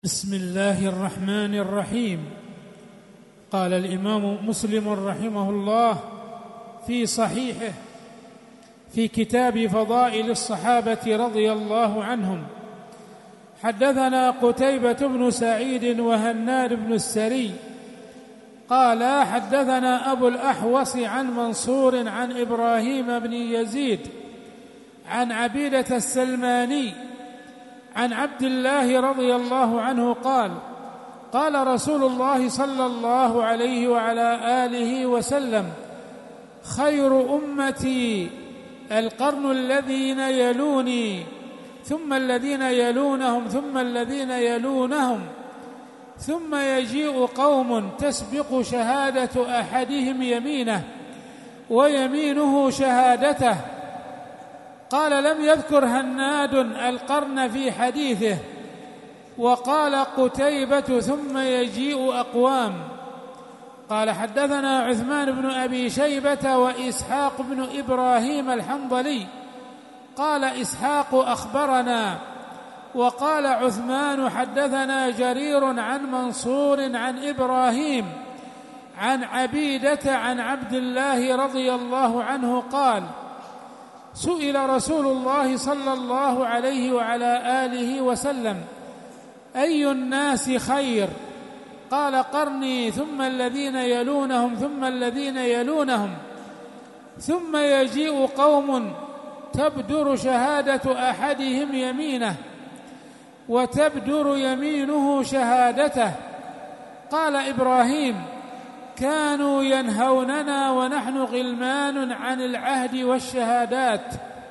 بسم الله الرحمن الرحيم. قال الإمام مسلم رحمه الله في صحيحه في كتاب فضائل الصحابة رضي الله عنهم: حدثنا قتيبة بن سعيد وهناد بن السري قال حدثنا أبو الأحوص عن منصور عن إبراهيم بن يزيد عن عبيدة السلماني عن عبد الله رضي الله عنه قال: قال رسول الله صلى الله عليه وعلى آله وسلم: خير أمتي القرن الذين يلوني ثم الذين يلونهم ثم الذين يلونهم ثم يجيء قوم تسبق شهادة أحدهم يمينه ويمينه شهادته. قال: لم يذكر هناد القرن في حديثه. وقال قتيبة: ثم يجيء أقوام. قال: حدثنا عثمان بن أبي شيبة وإسحاق بن إبراهيم الحنظلي. قال إسحاق: أخبرنا. وقال عثمان: حدثنا جرير عن منصور عن إبراهيم عن عبيدة عن عبد الله رضي الله عنه قال: سئل رسول الله صلى الله عليه وعلى آله وسلم: أي الناس خير؟ قال: قرني ثم الذين يلونهم ثم الذين يلونهم ثم يجيء قوم تبدر شهادة أحدهم يمينه وتبدر يمينه شهادته. قال إبراهيم: كانوا ينهوننا ونحن غلمان عن العهد والشهادات.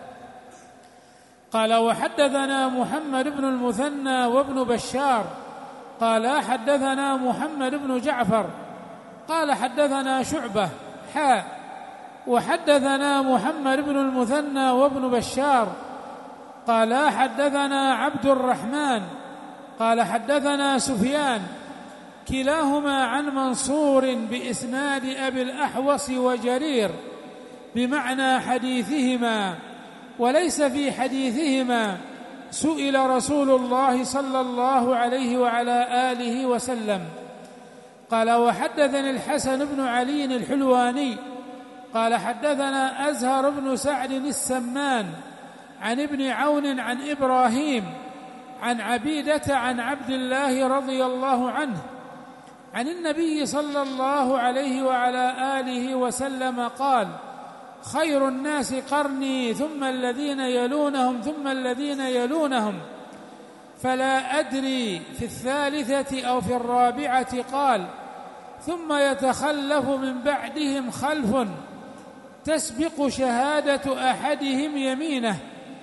قال: وحدثنا محمد بن المثنى وابن بشار قال: حدثنا محمد بن جعفر قال: حدثنا شعبة وحدثنا محمد بن المثنى وابن بشار قال: حدثنا عبد الرحمن قال: حدثنا سفيان كلاهما عن منصور بإسناد أبي الأحوص وجرير بمعنى حديثهما، وليس في حديثهما سئل رسول الله صلى الله عليه وعلى آله وسلم. قال: وحدثني الحسن بن علي الحلواني قال: حدثنا أزهر بن سعد السمان عن ابن عون عن إبراهيم عن عبيدة عن عبد الله رضي الله عنه عن النبي صلى الله عليه وعلى آله وسلم قال: خير الناس قرني ثم الذين يلونهم ثم الذين يلونهم. فلا أدري في الثالثة أو في الرابعة قال: ثم يتخلف من بعدهم خلف تسبق شهادة أحدهم يمينه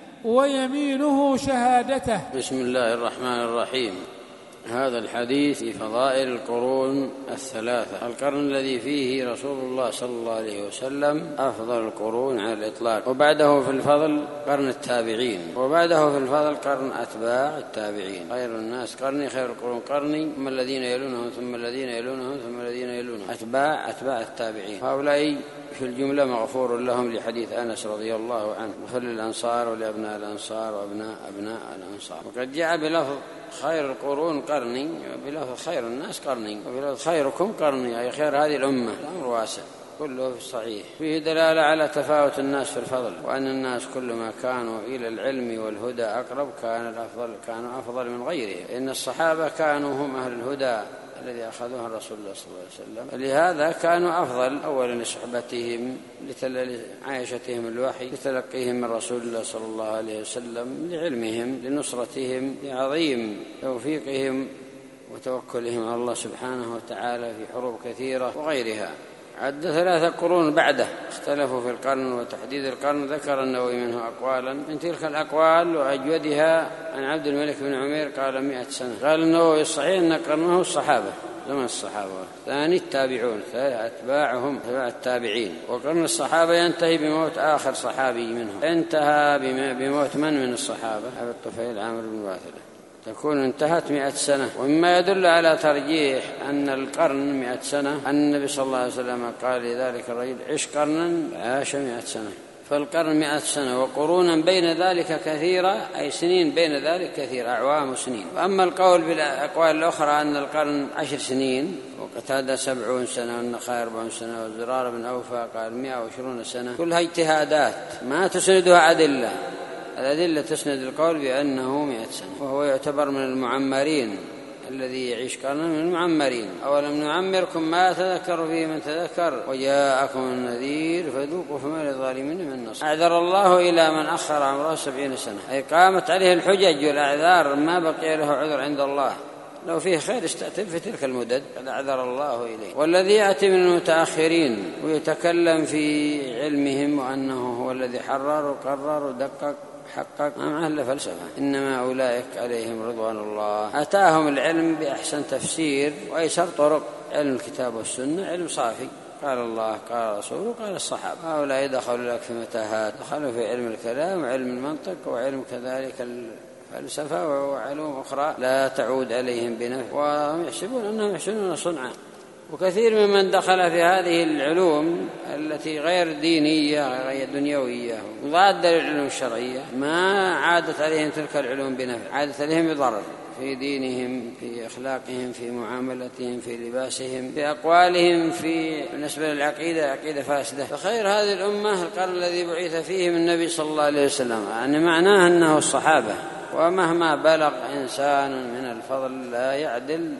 ويمينه شهادته. بسم الله الرحمن الرحيم. هذا الحديث في فضائل القرون الثلاثة. القرن الذي فيه رسول الله صلى الله عليه وسلم أفضل القرون على الإطلاق، وبعده في الفضل قرن التابعين، وبعده في الفضل قرن أتباع التابعين. خير الناس قرني، خير القرون قرني، ثم الذين يلونهم ثم الذين يلونهم ثم الذين يلونهم، أتباع التابعين. هؤلاء في الجملة مغفور لهم لحديث أنس رضي الله عنه: مثل الأنصار ولأبناء الأنصار وأبناء أبناء الأنصار. وقد جاء بلفظ خير القرون قرني، وبلفظ خير الناس قرني، وبلفظ خيركم قرني، أي خير هذه الأمة. الأمر واسع كله في الصحيح، فيه دلالة على تفاوت الناس في الفضل، وأن الناس كلما كانوا إلى العلم والهدى أقرب كانوا أفضل من غيرهم. إن الصحابة كانوا هم أهل الهدى الذي أخذوها الرسول الله صلى الله عليه وسلم، لهذا كانوا أفضل أولا لصحبتهم، لعايشتهم الوحي، لتلقيهم من رسول الله صلى الله عليه وسلم، لعلمهم، لنصرتهم، لعظيم توفيقهم وتوكلهم على الله سبحانه وتعالى في حروب كثيرة وغيرها. عد 3 قرون بعده اختلفوا في القرن وتحديد القرن. ذكر النووي منه أقوالا، من تلك الأقوال وأجودها عن عبد الملك بن عمير قال 100 سنة. قال النووي: الصحيح أن قرنه الصحابة، زمن الصحابة، ثاني التابعون، أتباعهم تبع التابعين. وقرن الصحابة ينتهي بموت آخر صحابي منهم. انتهى بموت من الصحابة؟ أبي الطفيل عامر بن واثلة. تكون انتهت 100 سنة. ومما يدل على ترجيح أن القرن 100 سنة أن النبي صلى الله عليه وسلم قال لذلك الرجل: عش قرنا، عاش 100 سنة. فالقرن 100 سنة، وقرونا بين ذلك كثيرة، أي سنين بين ذلك كثيرة، أعوام وسنين. وأما القول بالأقوال الأخرى أن القرن 10 سنين، وقتادة 70 سنة، والنخعي 40 سنة، والزرار بن أوفى قال 120 سنة، كلها اجتهادات ما تسندها أدلة. الأدلة تسند القول بأنه 100 سنة، وهو يعتبر من المعمرين، الذي يعيش قرنا من المعمرين. أولم نعمركم ما تذكر فيه من تذكر وجاءكم النذير فذوقوا فما للظالمين من نصير. أعذر الله إلى من أخر عمره 70 سنة، أي قامت عليه الحجج والأعذار، ما بقي له عذر عند الله. لو فيه خير استأتب في تلك المدد قد أعذر الله إليه. والذي يأتي من المتأخرين ويتكلم في علمهم وأنه هو الذي حرر وقرر ودقق حقق، ما معه فلسفة، إنما أولئك عليهم رضوان الله، أتاهم العلم بأحسن تفسير وأيسر طرق، علم الكتاب والسنة، علم صافي، قال الله قال رسوله قال الصحابة. هؤلاء دخلوا لك في متاهات، دخلوا في علم الكلام وعلم المنطق وعلم كذلك الفلسفة وعلوم أخرى لا تعود عليهم بنفع، وهم يحسبون أنهم يحسنون صنعا. وكثير ممن دخل في هذه العلوم التي غير دينية غير دنيوية مضادة للعلوم الشرعية ما عادت عليهم تلك العلوم بنفع، عادت عليهم بضرر في دينهم، في أخلاقهم، في معاملتهم، في لباسهم، في أقوالهم، في بالنسبة للعقيدة عقيدة فاسدة. فخير هذه الأمة القرن الذي بعث فيه من النبي صلى الله عليه وسلم، يعني معناه أنه الصحابة. ومهما بلغ إنسان من الفضل لا يعدل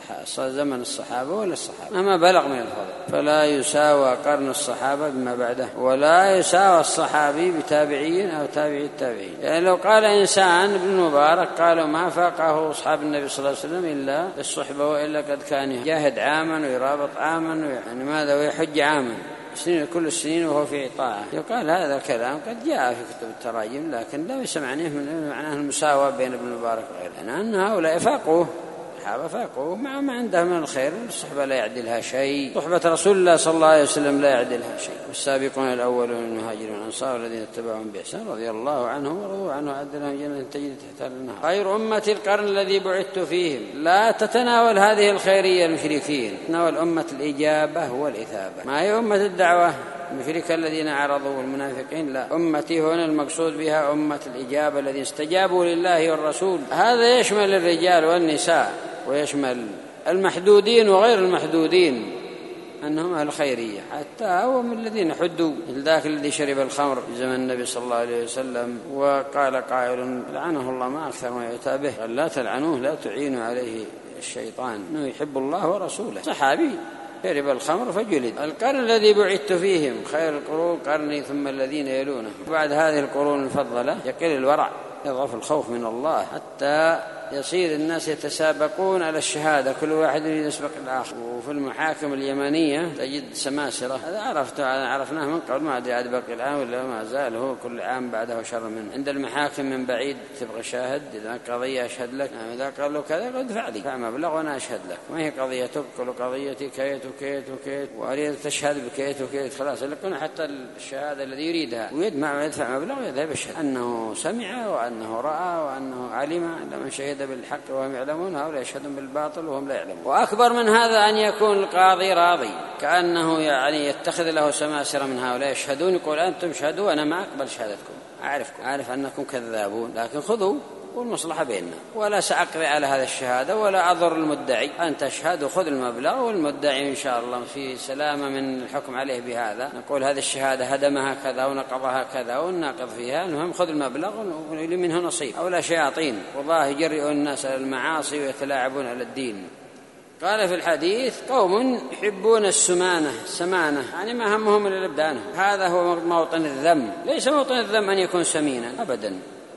زمن الصحابة ولا الصحابة، مهما بلغ من الفضل، فلا يساوى قرن الصحابة بما بعده، ولا يساوى الصحابي بتابعين أو تابعي التابعين. يعني لو قال إنسان ابن المبارك قالوا ما فاقه أصحاب النبي صلى الله عليه وسلم إلا الصحبة، وإلا قد كان يجاهد عاما ويرابط عاما، يعني ماذا ويحج عاما سنين كل السنين وهو في طاعة. يقال هذا الكلام قد جاء في كتب التراجم، لكن لا يسمعنيه من معناه المساواة بين ابن المبارك وغيره، أن هؤلاء فاقوه، الصحابة فاقوه مع ما عنده من الخير. الصحبة لا يعدلها شيء، صحبة رسول الله صلى الله عليه وسلم لا يعدلها شيء. والسابقون الأولون من المهاجرين والأنصار الذين اتبعهم بإحسان رضي الله عنهم ورضوا عنه وأعد لهم جنة تجري تحتها الأنهار. خير أمة القرن الذي بعثت فيهم. لا تتناول هذه الخيرية المشركين، تتناول أمة الإجابة والإثابة، ما هي أمة الدعوة المشركة الذين عرضوا والمنافقين، لا، أمتي هنا المقصود بها أمة الإجابة الذين استجابوا لله والرسول. هذا يشمل الرجال والنساء، ويشمل المحدودين وغير المحدودين، أنهم أهل خيرية، حتى هو من الذين حدوا ذاك الذي شرب الخمر في زمن النبي صلى الله عليه وسلم، وقال قائل لعنه الله ما أكثر ما يؤتى به، قال لا تلعنوه لا تعينوا عليه الشيطان إنه يحب الله ورسوله. صحابي شرب الخمر فجلد. القرن الذي بعثت فيهم خير القرون قرني ثم الذين يلونه. بعد هذه القرون المفضلة يقل الورع، يضعف الخوف من الله، حتى يصير الناس يتسابقون على الشهادة، كل واحد يسبق الآخر. وفي المحاكم اليمنية تجد سماسرة، هذا عرفناه من قبل، ما أدري عاد بقي الآن ولا ما زال، هو كل عام بعده شر منه. عند المحاكم من بعيد تبغى شاهد، إذا قضية أشهد لك، إذا قال له كذا قد ادفع لي مبلغ وأنا أشهد لك، ما هي قضيتك، كل قضيتي كيت وكيت وكيت، وأريد تشهد بكيت وكيت، خلاص لكن حتى الشهادة الذي يريدها ويدفع مبلغ ويذهب يشهد أنه سمع وأنه رأى وأنه علم. لمن شهد بالحق وهم يعلمون هؤلاء يشهدون بالباطل وهم لا يعلمون. وأكبر من هذا أن يكون القاضي راضي، كأنه يعني يتخذ له سماسرة من هؤلاء يشهدون، يقول أنتم شهدوا أنا ما أقبل شهادتكم، أعرف أنكم كذابون، لكن خذوا والمصلحة بيننا، ولا سأقضي على هذا الشهادة ولا أضر المدعي، أنت تشهد وخذ المبلغ، والمدعي إن شاء الله في سلامة من الحكم عليه بهذا. نقول هذه الشهادة هدمها كذا ونقضها كذا والناقض فيها، المهم خذ المبلغ ولي منه نصيب. أولا شياطين والله يجرئون الناس على المعاصي ويتلاعبون على الدين. قال في الحديث قوم يحبون السمانة، يعني ما همهم إلا لبدانهم، هذا هو موطن الذم. ليس موطن الذم أن يكون سمينا أبدا،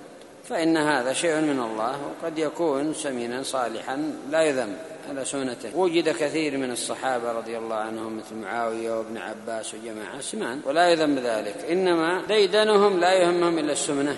فإن هذا شيء من الله، وقد يكون سمينا صالحا لا يذم على سنته. وجد كثير من الصحابة رضي الله عنهم مثل معاوية وابن عباس وجماعة سمان ولا يذم ذلك، إنما ديدنهم لا يهمهم إلا السمنة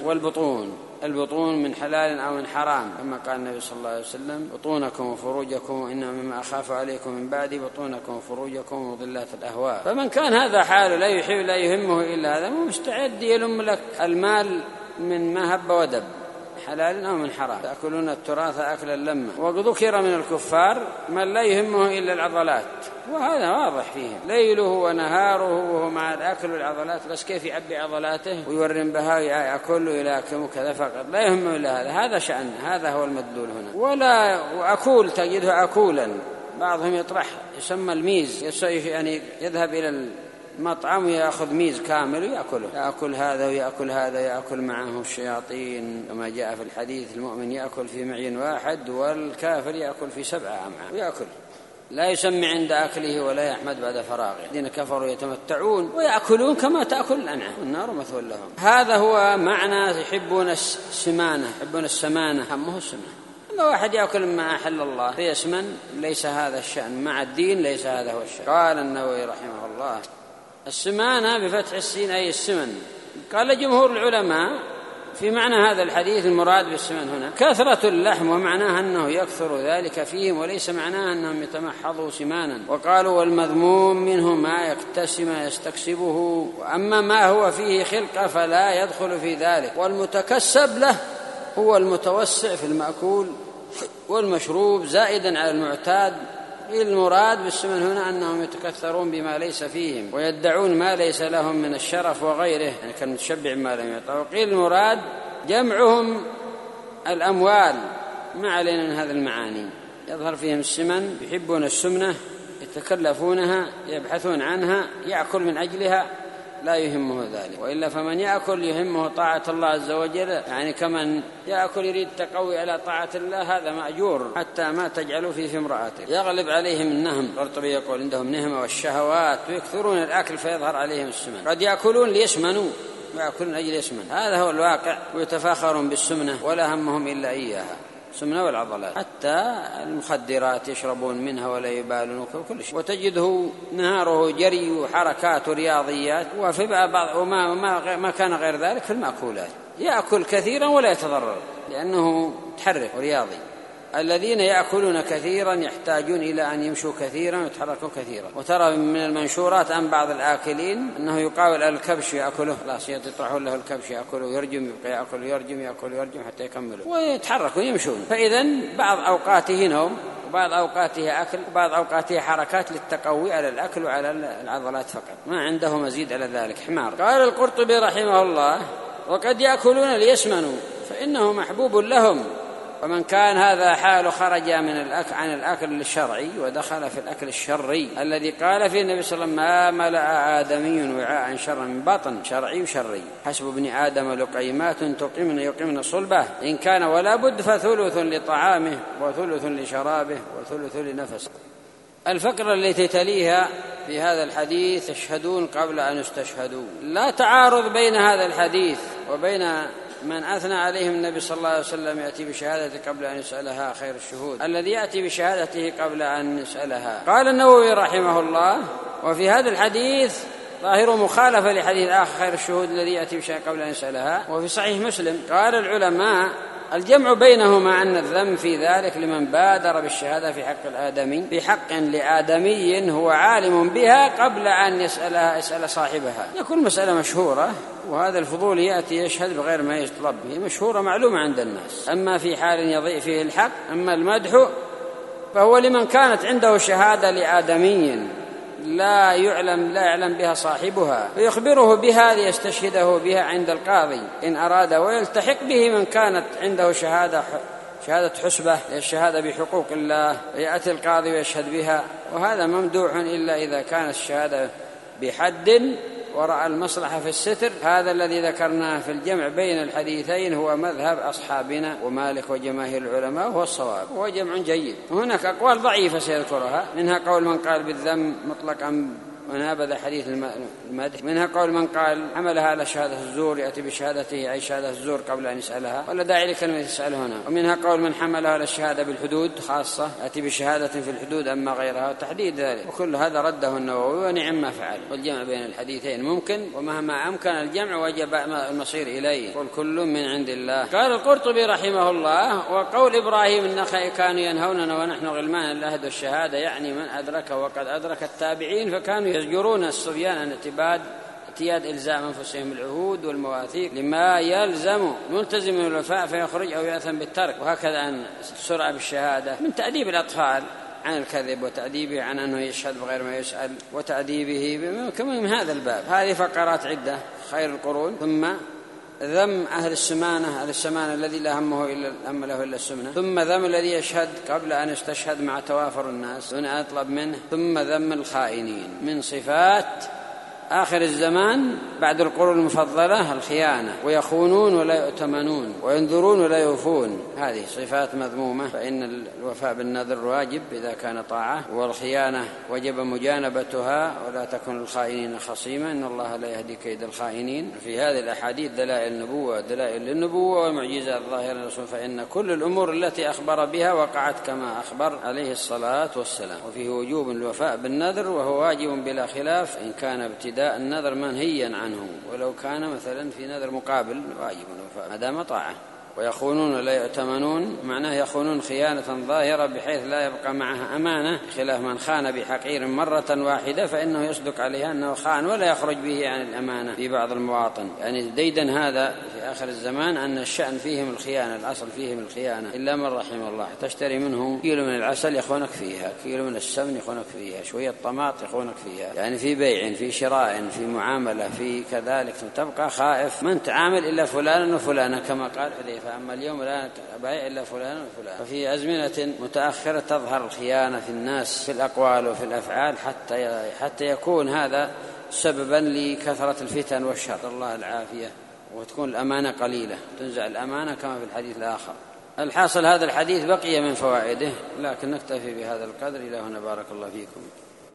والبطون من حلال أو من حرام، كما قال النبي صلى الله عليه وسلم بطونكم وفروجكم إنما مما أخاف عليكم من بعد بطونكم وفروجكم ومضلات الأهواء. فمن كان هذا حاله لا يهمه إلا هذا، مستعد يلم لك المال من ما هب ودب، حلال أو من حرام، تأكلون التراث أكلا لما. وقد ذكر من الكفار من لا يهمه إلا العضلات، وهذا واضح فيهم ليله ونهاره وهو مع الأكل والعضلات، بس كيف يعبي عضلاته ويورم بها ويأكل ويلاكم كذا فقط، لا يهمه إلا هذا شأن، هذا هو المدلول هنا. ولا وأكول تجده أكولا، بعضهم يطرح يسمى الميز، يعني يذهب إلى المطعم ويأخذ ميز كامل ويأكله، يأكل هذا ويأكل هذا، يأكل معه الشياطين كما جاء في الحديث: المؤمن يأكل في معين واحد والكافر يأكل في 7 أمعاء، ويأكل لا يسمي عند أكله ولا يحمد بعد فراغه. الذين كفروا يتمتعون ويأكلون كما تأكل الأنعام والنار مثوى لهم. هذا هو معنى يحبون السمانة، يحبون السمانة، همه السمانة. أما واحد يأكل ما أحل الله فيسمن، ليس هذا الشأن، مع الدين ليس هذا هو الشأن. قال النووي رحمه الله: السمانة بفتح السين أي السمن. قال جمهور العلماء في معنى هذا الحديث المراد بالسمن هنا كثرة اللحم، ومعناها أنه يكثر ذلك فيهم، وليس معناها أنهم يتمحضوا سمانا. وقالوا: والمذموم منه ما يكتسم يستكسبه، وأما ما هو فيه خلقة فلا يدخل في ذلك. والمتكسب له هو المتوسع في المأكول والمشروب زائدا على المعتاد. المراد بالسمن هنا أنهم يتكثرون بما ليس فيهم ويدعون ما ليس لهم من الشرف وغيره، يعني كالمتشبع ما لم يعطى. وقيل المراد جمعهم الأموال، ما علينا من هذه المعاني. يظهر فيهم السمن، يحبون السمنة، يتكلفونها، يبحثون عنها، يأكل من أجلها، لا يهمه ذلك. وإلا فمن يأكل يهمه طاعة الله عز وجل، يعني كمن يأكل يريد تقوي على طاعة الله، هذا مأجور حتى ما تجعلوا فيه في امرأته. يغلب عليهم النهم، القرطبي يقول عندهم نهمة والشهوات، ويكثرون الأكل فيظهر عليهم السمن. قد يأكلون ليسمنوا، يأكلون أجل يسمن، هذا هو الواقع. ويتفاخرون بالسمنة ولا همهم إلا إياها، سمنة والعضلات. حتى المخدرات يشربون منها ولا يبالون كل شيء. وتجده نهاره جري وحركات ورياضيات، وفي بعض وما كان غير ذلك في المأكولات. يأكل كثيرا ولا يتضرر لأنه تحرك ورياضي. الذين يأكلون كثيرا يحتاجون إلى أن يمشوا كثيرا ويتحركوا كثيرا. وترى من المنشورات عن بعض الآكلين أنه يقاول الكبش يأكله، لا يطرحون له الكبش يأكله، يرجم يبقى يأكل، يرجم حتى يكمله ويتحركوا ويمشون. فإذا بعض أوقاته نوم، وبعض أوقاته أكل، وبعض أوقاته حركات للتقوي على الأكل وعلى العضلات فقط، ما عنده مزيد على ذلك. حمار. قال القرطبي رحمه الله: وقد يأكلون ليسمنوا فإنه محبوب لهم. ومن كان هذا حاله خرج عن الأكل الشرعي ودخل في الأكل الشرعي الذي قال فيه النبي صلى الله عليه وسلم: ما ملأ آدمي وعاء شرا من بطن، شرعي وشرعي. حسب ابن آدم لقيمات يقمن صلبه، إن كان ولا بد فثلث لطعامه وثلث لشرابه وثلث لنفسه. الفقرة التي تليها في هذا الحديث: تشهدون قبل أن يستشهدوا. لا تعارض بين هذا الحديث وبين من أثنى عليهم النبي صلى الله عليه وسلم يأتي بشهادته قبل أن يسألها خير الشهود، الذي يأتي بشهادته قبل أن يسألها. قال النووي رحمه الله: وفي هذا الحديث ظاهر مخالفة لحديث آخر خير الشهود الذي يأتي بشهادته قبل أن يسألها. وفي صحيح مسلم قال العلماء: الجمع بينهما أن الذم في ذلك لمن بادر بالشهادة في حق الآدمي، في حق لآدمي هو عالم بها قبل أن يسأل صاحبها. يكون مسألة مشهورة، وهذا الفضول يأتي يشهد بغير ما يطلب، هي مشهورة معلومة عند الناس. أما في حال يضيء فيه الحق، أما المدح فهو لمن كانت عنده شهادة لآدمي لا يعلم بها صاحبها، فيخبره بها ليستشهده بها عند القاضي إن أراد، ويلتحق به من كانت عنده شهادة حسبة، الشهادة بحقوق الله، ويأتي القاضي ويشهد بها. وهذا ممدوح إلا إذا كانت الشهادة بحد ورأى المصلحة في الستر. هذا الذي ذكرناه في الجمع بين الحديثين هو مذهب أصحابنا ومالك وجماهير العلماء، وهو الصواب، وهو جمع جيد. وهناك أقوال ضعيفة سيذكرها، منها قول من قال بالذم مطلقا ونابذ حديث المدح، منها قول من قال حملها على شهادة الزور يأتي بشهادته أي شهادة الزور قبل أن يسألها، ولا داعي لكلمة يسأل هنا. ومنها قول من حملها على الشهادة بالحدود خاصة يأتي بشهادة في الحدود أما غيرها، وتحديد ذلك. وكل هذا رده النووي ونعم ما فعل. والجمع بين الحديثين ممكن، ومهما أمكن الجمع وجب المصير إليه، وكل من عند الله. قال القرطبي رحمه الله: وقول إبراهيم النخعي كانوا ينهوننا ونحن غلمان العهد والشهادة، يعني من أدرك وقد أدرك التابعين، فكانوا يزجرون الصبيان عن اعتباد اعتياد إلزام أنفسهم العهود والمواثيق لما يلزم ملتزم من الوفاء فيخرج أو يأثم بالترك. وهكذا أن السرعة بالشهادة من تأديب الأطفال عن الكذب وتأديبه عن أنه يشهد بغير ما يسأل وتأديبه من هذا الباب. هذه فقرات عدة. خير القرون، ثم ذم أهل السمانة الذي لا همه له إلا السمنة، ثم ذم الذي يشهد قبل أن يستشهد مع توافر الناس دون أن يطلب منه، ثم ذم الخائنين. من صفات آخر الزمان بعد القرون المفضلة الخيانة، ويخونون ولا يؤتمنون وينذرون ولا يوفون، هذه صفات مذمومة. فإن الوفاء بالنذر واجب إذا كان طاعة، والخيانة وجب مجانبتها، ولا تكن الخائنين خصيما إن الله لا يهدي كيد الخائنين. في هذه الأحاديث دلائل للنبوة والمعجزات الظاهرة للرسول، فإن كل الأمور التي أخبر بها وقعت كما أخبر عليه الصلاة والسلام. وفيه وجوب الوفاء بالنذر، وهو واجب بلا خلاف إن كان ابتداء النذر منهيا عنه، ولو كان مثلا في نذر مقابل واجب الوفاء ما دام طاعة. ويخونون ولا يؤتمنون، معناه يخونون خيانة ظاهرة بحيث لا يبقى معها أمانة، خلاف من خان بحقير مرة واحدة فإنه يصدق عليها أنه خان ولا يخرج به عن الأمانة في بعض المواطن. يعني ديدا هذا في آخر الزمان أن الشأن فيهم الخيانة، الأصل فيهم الخيانة إلا من رحم الله. تشتري منه كيلو من العسل يخونك فيها، كيلو من السمن يخونك فيها، شوية طماط يخونك فيها، يعني في بيع في شراء في معاملة في كذلك، تبقى خائف من تعامل إلا فلان وفلانة كما قال حذيفة، فأما اليوم لا بيع إلا فلان وفلان. ففي أزمنة متأخرة تظهر الخيانة في الناس في الأقوال وفي الأفعال حتى يكون هذا سببا لكثرة الفتن والشر، الله العافية، وتكون الأمانة قليلة، تنزع الأمانة كما في الحديث الآخر. الحاصل هذا الحديث بقي من فوائده، لكن نكتفي بهذا القدر. إلى هنا، بارك الله فيكم.